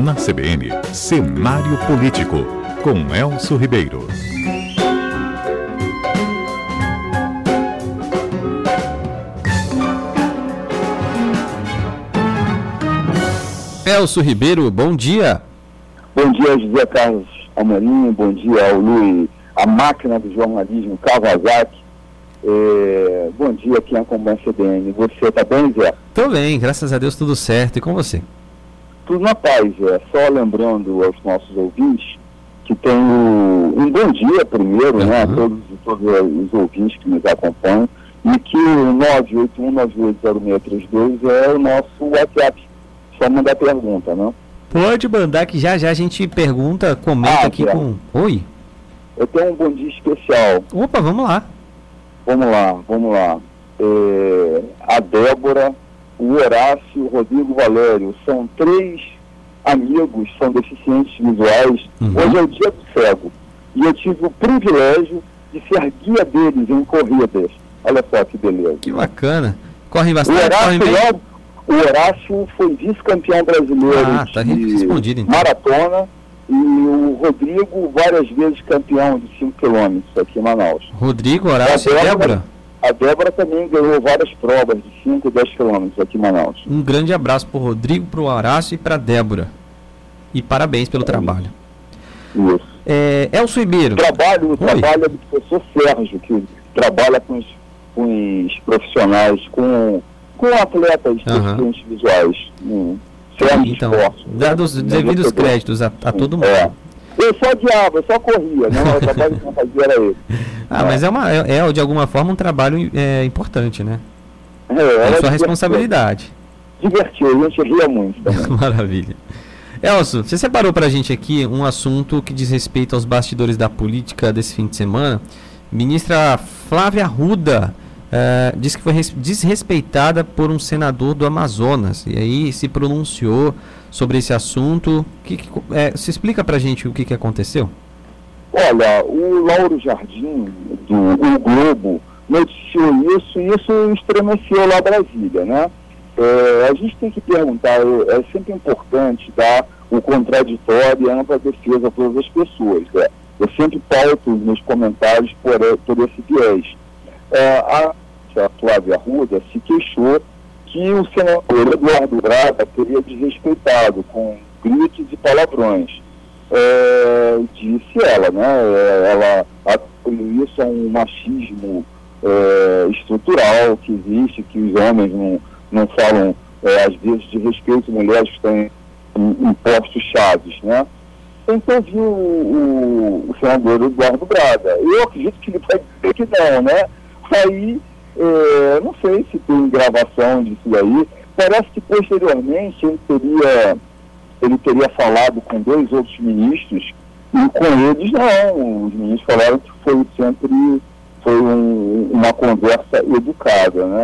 Na CBN, Cenário Político, com Elcio Ribeiro. Elcio Ribeiro, bom dia. Bom dia, José Carlos Amorim, bom dia ao Luiz, a máquina do jornalismo, Kawasaki. Bom dia, quem acompanha a CBN. Você está bem, Zé? Tô bem, graças a Deus, tudo certo. E com você? Tudo na paz, Zé. Só lembrando aos nossos ouvintes que tem um bom dia primeiro, né, a todos os ouvintes que nos acompanham, e que o 981980632 é o nosso WhatsApp. Só mandar pergunta, né? Pode mandar que já a gente pergunta, comenta aqui Zé, com... Oi? Eu tenho um bom dia especial. Opa, vamos lá. Vamos lá. A Débora, o Horácio, o Rodrigo Valério, são 3 amigos, são deficientes visuais. Hoje é o dia do cego. E eu tive o privilégio de ser guia deles em corridas. Olha só que beleza. Que bacana. Correm bastante, correm bem? O Horácio foi vice-campeão brasileiro respondido, então. maratona. E o Rodrigo, várias vezes campeão de 5 km aqui em Manaus. Rodrigo, Horácio e Débora? A Débora também ganhou várias provas de 5 e 10 km aqui em Manaus. Um grande abraço para o Rodrigo, para o Horácio e para a Débora. E parabéns pelo trabalho. Isso. Elcio Ribeiro. O trabalho é do professor Sérgio, que trabalha com os profissionais, com atletas deficientes visuais. Então, dados os devidos créditos a todo mundo. Eu só guiava, eu só corria, não, o trabalho que eu fazia era esse. Mas de alguma forma um trabalho importante, né? É sua responsabilidade. Divertiu, a gente ria muito também. Maravilha. Elcio, você separou pra gente aqui um assunto que diz respeito aos bastidores da política desse fim de semana. Ministra Flávia Arruda diz que foi desrespeitada por um senador do Amazonas, e aí se pronunciou sobre esse assunto. Se explica pra gente o que aconteceu? Olha, o Lauro Jardim, do Globo, noticiou isso, e isso estremeceu lá em Brasília, né? A gente tem que perguntar, é sempre importante dar o contraditório e a ampla defesa a todas as pessoas, né? Eu sempre pauto nos comentários por esse viés. A Flávia Arruda se queixou que o senador Eduardo Braga teria desrespeitado com gritos e palavrões. Disse ela, né? Ela atribuiu isso a um machismo estrutural que existe, que os homens não falam, às vezes, de respeito a mulheres que estão em postos chaves, né? Então viu o senador Eduardo Braga. Eu acredito que ele vai dizer que não, né? Aí, não sei se tem gravação disso daí. Parece que posteriormente ele teria falado com 2 outros ministros, e com eles não. Os ministros falaram que foi uma conversa educada, né?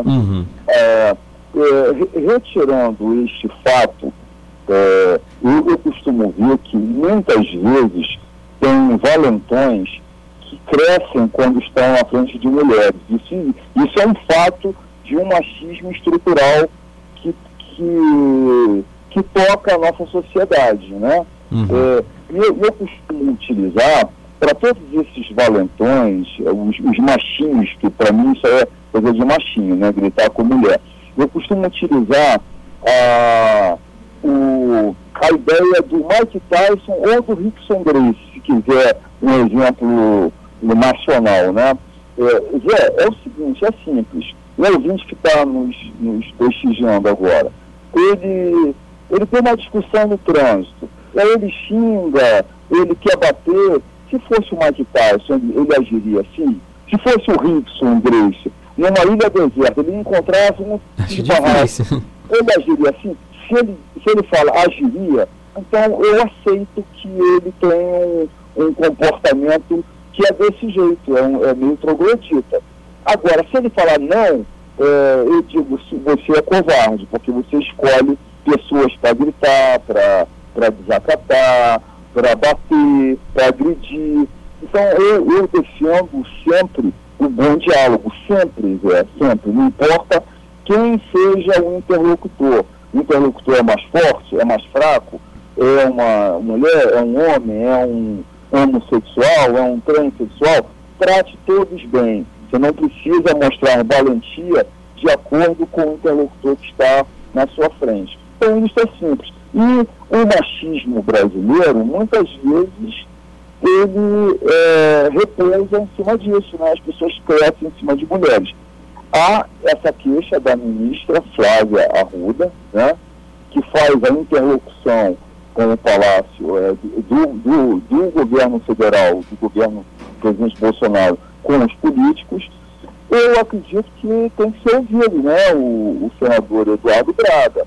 Retirando este fato, eu costumo ver que muitas vezes tem valentões que crescem quando estão à frente de mulheres. Isso é um fato de um machismo estrutural que toca a nossa sociedade, né? Eu costumo utilizar, para todos esses valentões, os machinhos, que para mim isso é coisa de machinho, né? Gritar com mulher. Eu costumo utilizar a ideia do Mike Tyson ou do Rickson Gracie, se quiser um exemplo nacional, né? Zé, é o seguinte, é simples. O ouvinte que está nos prestigiando agora, ele tem uma discussão no trânsito, aí ele xinga, ele quer bater. Se fosse o Mike Tyson, ele agiria assim? Se fosse o Rickson Gracie, numa ilha deserta, ele encontrava um barraco, ele agiria assim? Se ele fala agiria, então eu aceito que ele tem um comportamento que é desse jeito, é meio troglodita. Agora, se ele falar não, eu digo, você é covarde, porque você escolhe pessoas para gritar, para desacatar, para bater, para agredir. Então, eu defendo sempre o bom diálogo, sempre. Não importa quem seja o interlocutor. O interlocutor é mais forte, é mais fraco, é uma mulher, é um homem, é um homossexual, é um transexual, trate todos bem. Você não precisa mostrar valentia de acordo com o interlocutor que está na sua frente. Então isso é simples. E o machismo brasileiro, muitas vezes, ele repousa em cima disso, né? As pessoas crescem em cima de mulheres. Há essa queixa da ministra Flávia Arruda, né, que faz a interlocução com o Palácio do governo federal, do governo do presidente Bolsonaro, com os políticos. Eu acredito que tem que ser ouvido, né, o senador Eduardo Braga.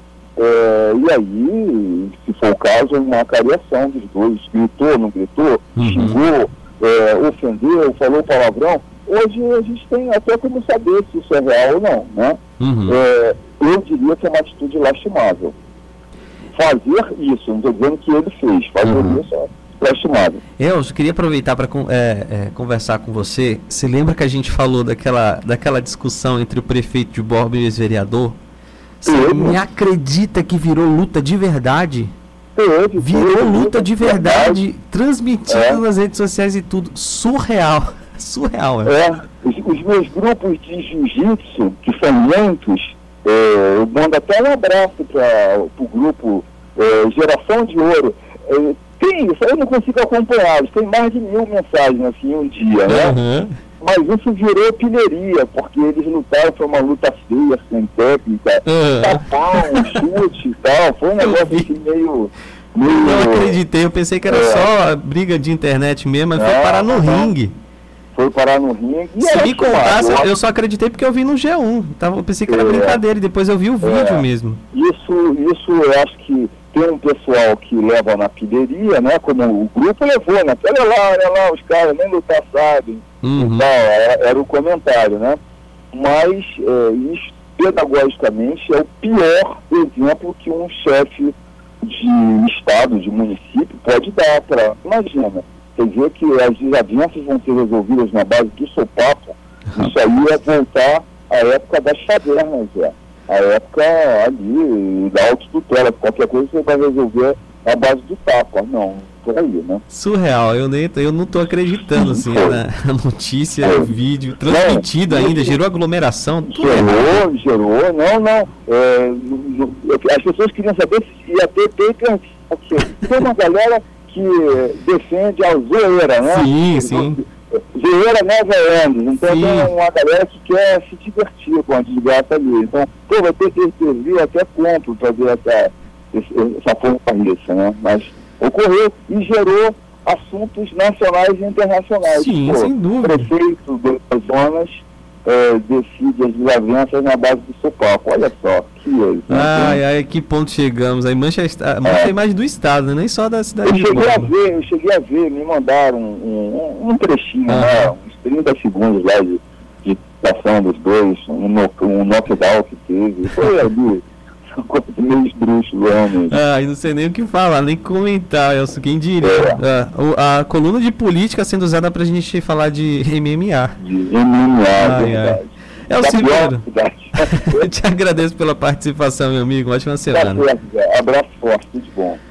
E aí, se for o caso, uma cariação dos dois. Gritou, não gritou, xingou, ofendeu, falou palavrão. Hoje a gente tem até como saber se isso é real ou não, né? Eu diria que é uma atitude lastimável. Fazer isso, não estou dizendo que ele fez, fazer isso é lastimável. Eu queria aproveitar para conversar com você. Você lembra que a gente falou daquela discussão entre o prefeito de Borba e o ex-vereador? Você me acredita que virou luta de verdade? Virou luta de verdade, transmitido nas redes sociais e tudo. Surreal. Surreal, Os meus grupos de jiu-jitsu, que são muitos, eu mando até um abraço para o grupo Geração de Ouro. Tem isso, eu não consigo acompanhá-los, tem mais de 1000 mensagens assim um dia, né? Mas isso virou pilheria, porque eles lutaram, foi uma luta feia, sem técnica, tapão, chute e tal, foi um negócio assim meio... Não acreditei, eu pensei que era só briga de internet mesmo, mas foi parar no ringue. Foi parar no ringue. Se me contasse, eu só acreditei porque eu vi no G1. Eu pensei que era brincadeira e depois eu vi o vídeo mesmo. Isso eu acho que tem um pessoal que leva na pilheria, né? Como o grupo levou, né? Olha lá, os caras nem lutar sabem. Era o comentário, né? Mas isso, pedagogicamente, é o pior exemplo que um chefe de estado, de município, pode dar para... Imagina, quer dizer que as desavenças vão ser resolvidas na base do sopapo. Isso aí é voltar à época das cavernas, a época ali da autotutela. Qualquer coisa você vai resolver na base do tapa. Não, por aí, né? Surreal, eu não estou acreditando assim, na notícia, o vídeo, transmitido ainda, gerou aglomeração. Gerou, não. As pessoas queriam saber se ia ter paper, porque tem uma galera que defende a zoeira, né? Sim. Zoeira never ends. Então tem uma galera que quer se divertir com a desgraça ali. Então, vai ter que intervir, até compro para ver essa força, né? Mas ocorreu e gerou assuntos nacionais e internacionais. Sim, sem dúvida. O prefeito das zonas decide as desavenças na base do sopapo. Olha só, que ponto chegamos. Aí mancha a imagem do estado, né? Nem só da cidade de Borba. Eu cheguei a ver, me mandaram um trechinho, né? Uns 30 segundos lá de ação dos dois, um knockdown que teve. Foi ali, coisa meio esdrúxulo, realmente. E não sei nem o que falar, nem comentar, Elcio, quem diria. A coluna de política sendo usada pra gente falar de MMA. Verdade. Elcio Ribeiro, eu te agradeço pela participação, meu amigo. Ótima semana. Abraço forte, tudo bom.